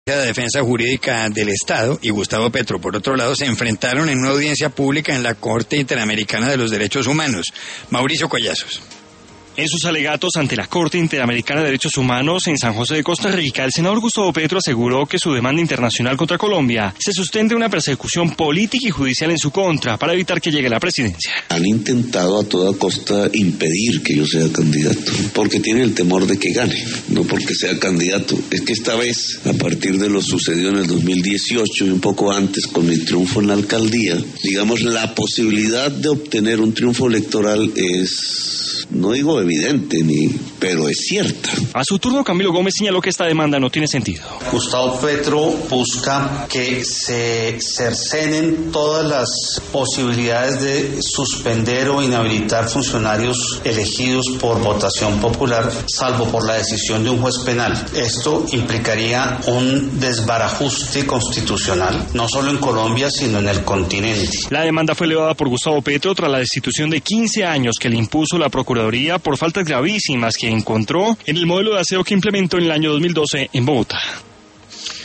de Defensa Jurídica del Estado y Gustavo Petro, por otro lado, se enfrentaron en una audiencia pública en la Corte Interamericana de los Derechos Humanos. Mauricio Collazos. En sus alegatos ante la Corte Interamericana de Derechos Humanos en San José de Costa Rica, el senador Gustavo Petro aseguró que su demanda internacional contra Colombia se sustenta en una persecución política y judicial en su contra para evitar que llegue a la presidencia. Han intentado a toda costa impedir que yo sea candidato, porque tienen el temor de que gane, no porque sea candidato. Es que esta vez, a partir de lo sucedido en el 2018 y un poco antes con mi triunfo en la alcaldía, digamos, la posibilidad de obtener un triunfo electoral es, no digo evidente, pero es cierta. A su turno, Camilo Gómez señaló que esta demanda no tiene sentido. Gustavo Petro busca que se cercenen todas las posibilidades de suspender o inhabilitar funcionarios elegidos por votación popular, salvo por la decisión de un juez penal. Esto implicaría un desbarajuste constitucional, no solo en Colombia, sino en el continente. La demanda fue elevada por Gustavo Petro tras la destitución de 15 años que le impuso la Procuraduría por faltas gravísimas que encontró en el modelo de aseo que implementó en el año 2012 en Bogotá.